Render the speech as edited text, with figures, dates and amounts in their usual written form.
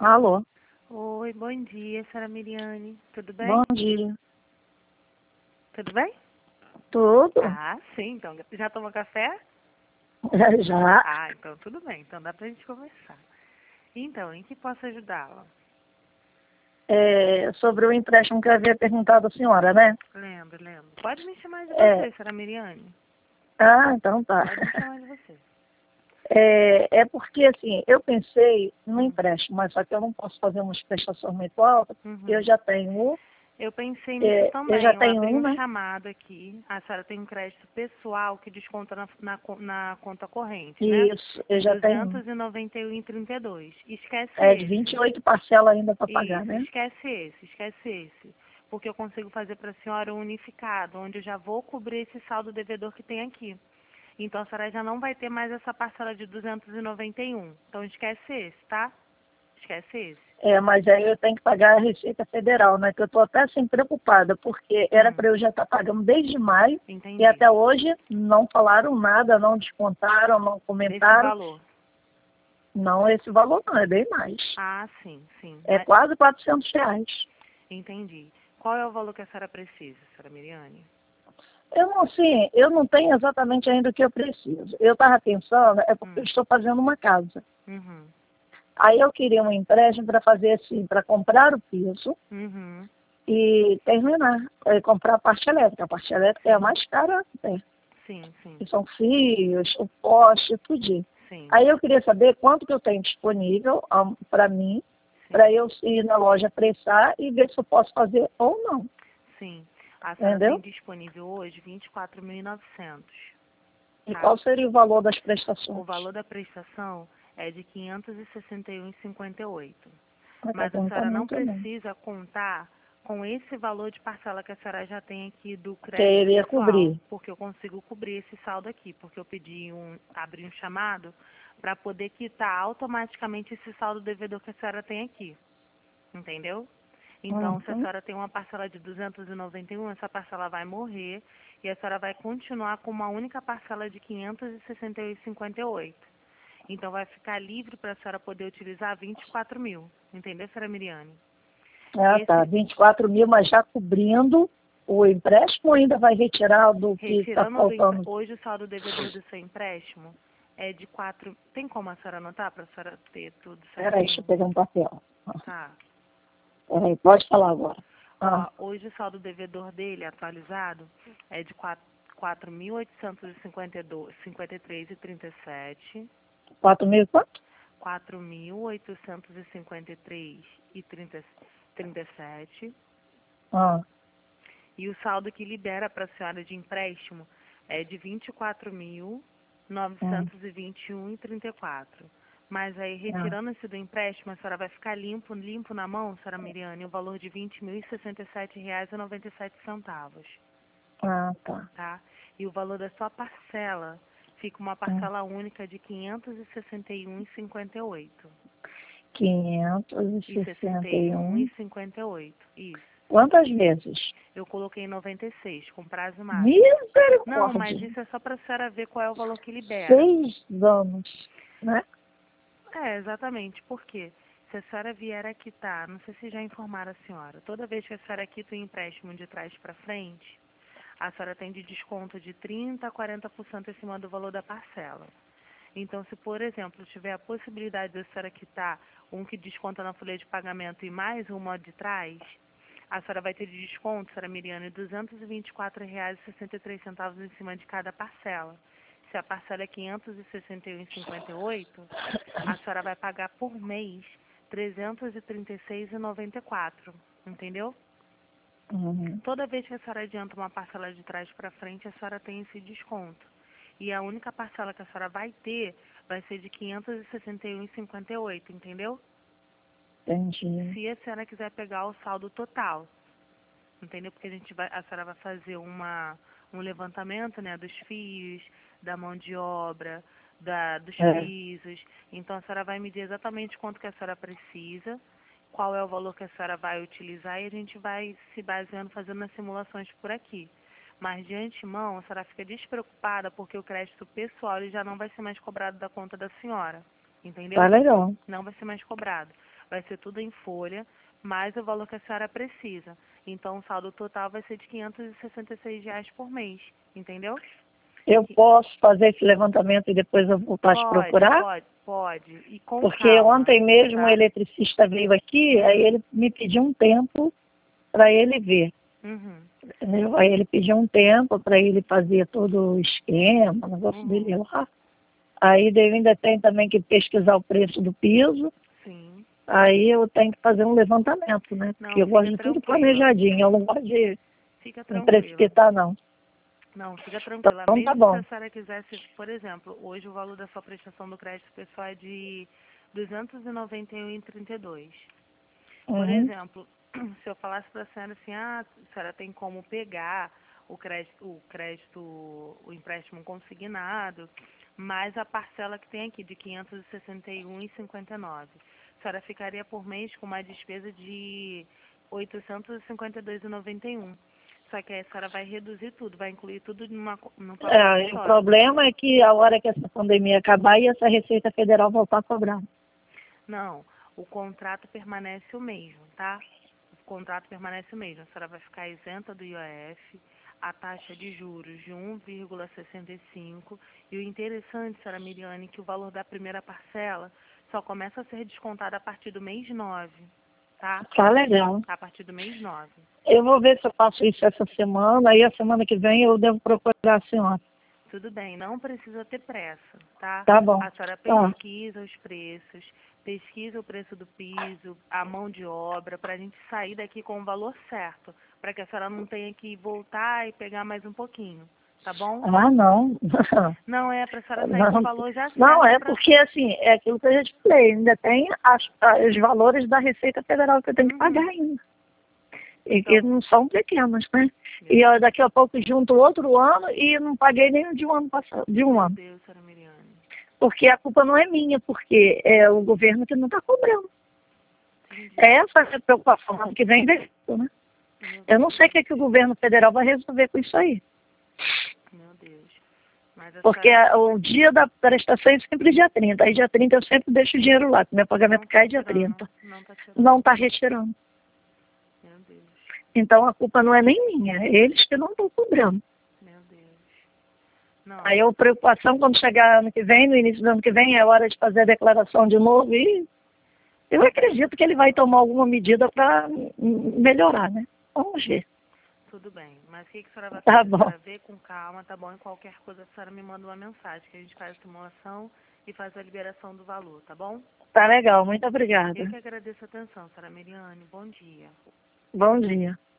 Alô, Oi, bom dia, senhora Miriane. Tudo bem? bom dia. Tudo bem? Tudo? Ah, sim. Então, já tomou café? Já. Ah, então tudo bem. Então dá pra gente conversar. Então, em que posso ajudá-la? Sobre o empréstimo que eu havia perguntado à senhora, né? Lembro. Pode me chamar de É, você, senhora Miriane. então tá. Pode me chamar de você. É porque, assim, eu pensei no Hum. empréstimo, mas só que eu não posso fazer uma prestação muito alta. Eu Uhum. já tenho, Eu pensei nisso eu já também. Eu tenho abri um, um né? chamado aqui. A senhora tem um crédito pessoal que desconta na conta corrente, né? Isso, eu De já tenho um. 291,32. Esquece É de esse. 28 parcelas ainda para pagar, Isso, né? esquece esse. Porque eu consigo fazer para a senhora um unificado, onde eu já vou cobrir esse saldo devedor que tem aqui. Então a senhora já não vai ter mais essa parcela de 291. Então esquece esse, tá? Esquece esse. Mas aí eu tenho que pagar a Receita Federal, né? Que eu estou até assim preocupada, porque era para eu já estar pagando desde maio e Entendi. até hoje não falaram nada, não descontaram, não Esse comentaram. valor. Não, esse valor não, é bem mais. Ah, sim. É quase R$ 400. Entendi. Qual é o valor que a senhora precisa, senhora Miriane? Eu não tenho exatamente ainda o que eu preciso. Eu estava pensando, é porque eu estou fazendo uma casa. Uhum. Aí eu queria um empréstimo para fazer assim, para comprar o piso Uhum. e terminar, comprar a parte elétrica. A parte elétrica é a Sim. mais cara, Sim. que são fios, o poste, tudo. Sim. Aí eu queria saber quanto que eu tenho disponível para mim, Sim. para eu ir na loja pressar e ver se eu posso fazer ou não, Sim. A senhora tem entendeu? disponível hoje 24.900. E Tá? qual seria o valor das O prestações? valor da prestação é de 561,58. Mas a Não está senhora não muito, não. precisa contar com esse valor de parcela que a senhora já tem aqui do Que crédito ele ia pessoal, cobrir. porque eu consigo cobrir esse saldo aqui, porque eu abri um chamado para poder quitar automaticamente esse saldo devedor que a senhora tem aqui, entendeu? Então, se a Uhum. senhora tem uma parcela de 291, essa parcela vai morrer e a senhora vai continuar com uma única parcela de 561,58. Então, vai ficar livre para a senhora poder utilizar 24 mil. Entendeu, senhora Miriane? Ah, tá. Esse, 24 mil, mas já cobrindo o empréstimo ou ainda vai retirar do que está faltando? hoje o saldo devedor do seu empréstimo é de 4. Tem como a senhora anotar para a senhora ter tudo Peraí, deixa eu certinho? pegar um papel. Tá. Peraí, pode falar agora. Ó, hoje o saldo devedor dele atualizado é de 4.853,37. 4 mil quanto? 4.853,37. Ah, E o saldo que libera para a senhora de empréstimo é de hum, 24.921,34. Mas aí, retirando esse do empréstimo, a senhora vai ficar limpo na mão, senhora Miriane, o valor de R$ 20.067,97, tá. tá? E o valor da sua parcela fica uma Hum, parcela única de 561,58. 561. 61,58, isso. Quantas vezes? Eu coloquei 96, com prazo máximo. Não, mas Misericórdia. isso é só para a senhora ver qual é o valor que libera. 6 anos, né? É, exatamente. Por quê? Se a senhora vier a quitar, não sei se já informaram a senhora, toda vez que a senhora quita o empréstimo de trás para frente, a senhora tem de desconto de 30% a 40% em cima do valor da parcela. Então, se, por exemplo, tiver a possibilidade de a senhora quitar um que desconta na folha de pagamento e mais uma de trás, a senhora vai ter de desconto, senhora Miriane, R$ 224,63 em cima de cada parcela. Se a parcela é 561,58, a senhora vai pagar por mês R$ 336,94, entendeu? Uhum. Toda vez que a senhora adianta uma parcela de trás para frente, a senhora tem esse desconto. E a única parcela que a senhora vai ter vai ser de R$ 561,58, entendeu? Entendi. Se a senhora quiser pegar o saldo total, entendeu? Porque a senhora vai fazer um levantamento, né, dos fios, da mão de obra, dos É. pisos. Então a senhora vai medir exatamente quanto que a senhora precisa, qual é o valor que a senhora vai utilizar e a gente vai se baseando, fazendo as simulações por aqui. Mas de antemão, a senhora fica despreocupada porque o crédito pessoal ele já não vai ser mais cobrado da conta da senhora, Tá entendeu? legal. Não vai ser mais cobrado. vai ser tudo em folha, mais o valor que a senhora precisa. Então, o saldo total vai ser de R$ 566 por mês, entendeu? Eu posso fazer esse levantamento e depois eu voltar a te procurar? Pode. E com Porque calma, ontem mesmo tá? o eletricista veio aqui, aí ele me pediu um tempo para ele ver. Uhum. Entendeu? Aí ele pediu um tempo para ele fazer todo o esquema, o negócio dele lá. Aí eu ainda tenho também que pesquisar o preço do piso. Sim. Aí eu tenho que fazer um levantamento, né? Não, Porque eu gosto de tudo planejadinho, eu não gosto de me precipitar, não. Não, fica tranquila. Então tá Mesmo bom. se a senhora quisesse, por exemplo, hoje o valor da sua prestação do crédito pessoal é de R$ 291,32. Por Uhum. exemplo, se eu falasse para a senhora assim, a senhora tem como pegar o empréstimo consignado, mais a parcela que tem aqui de R$ 561,59. A senhora ficaria por mês com uma despesa de R$ 852,91. Só que aí a senhora vai reduzir tudo, vai incluir tudo num pacote O só. problema é que a hora que essa pandemia acabar e essa Receita Federal voltar a cobrar. Não, o contrato permanece o mesmo, tá? O contrato permanece o mesmo. A senhora vai ficar isenta do IOF, a taxa de juros de 1,65. E o interessante, senhora Miriane, que o valor da primeira parcela só começa a ser descontado a partir do mês 9, tá? Tá legal. A partir do mês 9. Eu vou ver se eu faço isso essa semana, aí a semana que vem eu devo procurar a senhora. Tudo bem, não precisa ter pressa, tá? Tá bom. A senhora Tá. pesquisa os preços, pesquisa o preço do piso, a mão de obra, para a gente sair daqui com o valor certo, para que a senhora não tenha que voltar e pegar mais um pouquinho, tá bom? Ah, não. Não é para a senhora sair com o valor já certo. Não, é porque, assim, é aquilo que eu já te falei, ainda tem os valores da Receita Federal que eu tenho que pagar ainda. E que não são pequenos, né? E ó, daqui a pouco junto outro ano e não paguei nem de um ano passado, de um ano. Meu Deus, senhora Miriane. Porque a culpa não é minha, porque é o governo que não está cobrando. Entendi. É essa a preocupação ano que vem, né? Eu não sei o que o governo federal vai resolver com isso aí. Meu Deus. Mas Porque o dia da prestação é sempre dia 30. Aí dia 30 eu sempre deixo o dinheiro lá, que meu pagamento cai dia 30. Não está retirando. Meu Deus. Então a culpa não é nem minha, é eles que não estão cobrando. Meu Deus. Não. Aí a preocupação quando chegar ano que vem, no início do ano que vem, é hora de fazer a declaração de novo e eu acredito que ele vai tomar alguma medida para melhorar, né? Vamos ver. Tudo bem, mas o que a senhora vai Tá fazer? bom. A senhora vê com calma, tá bom? E qualquer coisa a senhora me manda uma mensagem, que a gente faz a simulação e faz a liberação do valor, tá bom? Tá legal, muito obrigada. Eu que agradeço a atenção, senhora Miriane. Bom dia. Bom dia.